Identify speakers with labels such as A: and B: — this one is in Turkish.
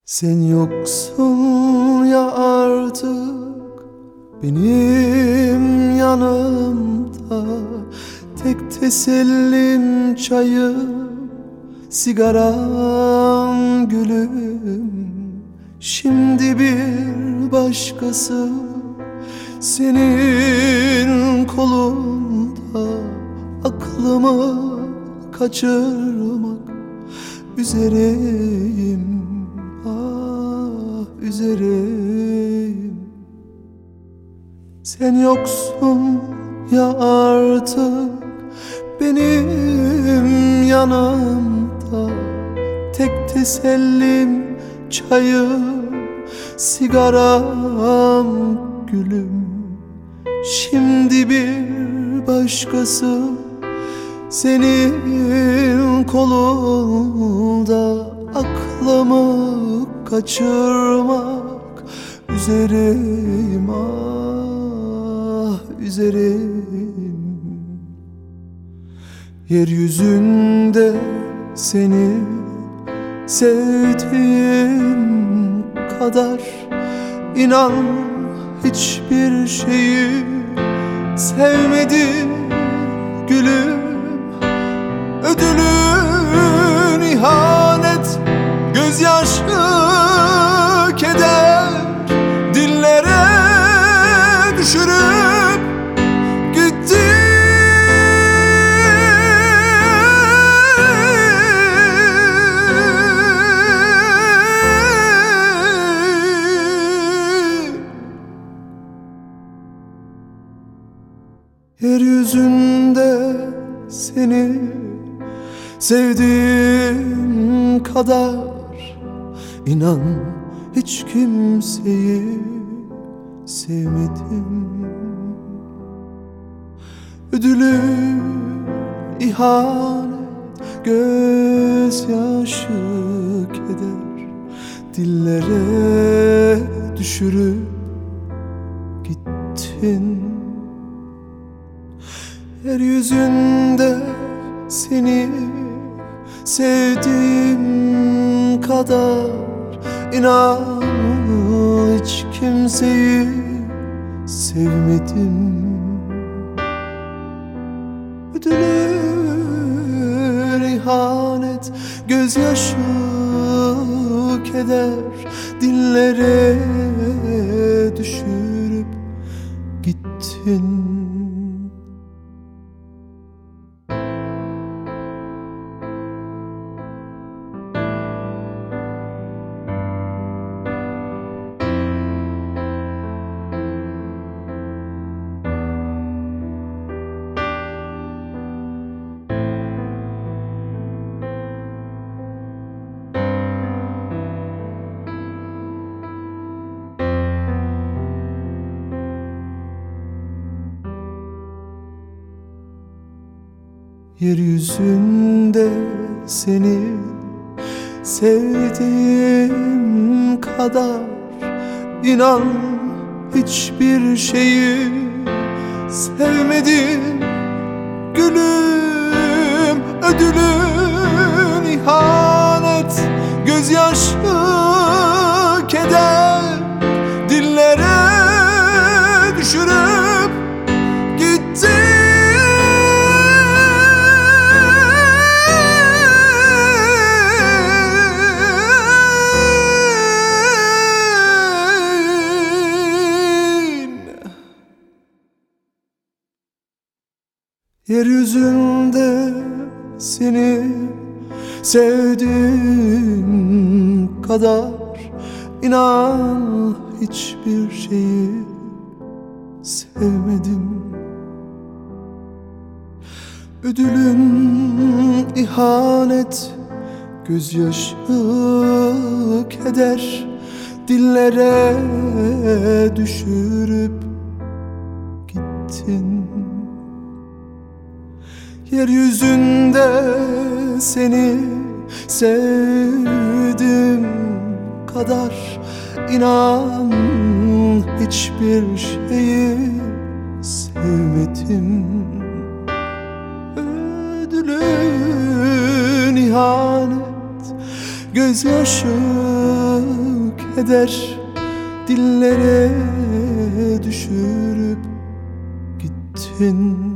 A: Sen yoksun ya artık benim yanımda. Tek tesellim çayım, sigaram, gülüm. Şimdi bir başkası senin kolunda. Aklımı kaçırmak üzereyim, ah üzereyim. Sen yoksun ya artık benim yanımda. Tek tesellim çayım, sigaram, gülüm. Şimdi bir başkası senin kolunda. Aklımı kaçırmak üzereyim, ah üzereyim. Yeryüzünde seni sevdiğim kadar, inan hiçbir şeyi sevmedim gülüm. Ödülün ihanet, gözyaşı, keder, dillere düşürüp gittin. Yeryüzünde seni sevdiğim kadar, inan hiç kimseyi sevmedim. Ödülü ihanet, gözyaşı, keder, dillere düşürüp gittin. Yeryüzünde seni sevdiğim kadar, inan hiç kimseyi sevmedim. Ödülür ihanet, gözyaşı, keder, dillere düşürüp gittin. Yeryüzünde seni sevdiğim kadar, inan hiçbir şeyi sevmedim gülüm. Ödülün ihanet, gözyaşı, keder, dillere düşürüp gittin. Yeryüzünde seni sevdiğim kadar, inan hiçbir şeyi sevmedim. Ödülün ihanet, gözyaşı, keder, dillere düşürüp gittin. Yeryüzünde seni sevdim kadar, inan hiçbir şeyi sevmedim. Ödülün ihanet, gözyaşı, keder dillere düşürüp gittin.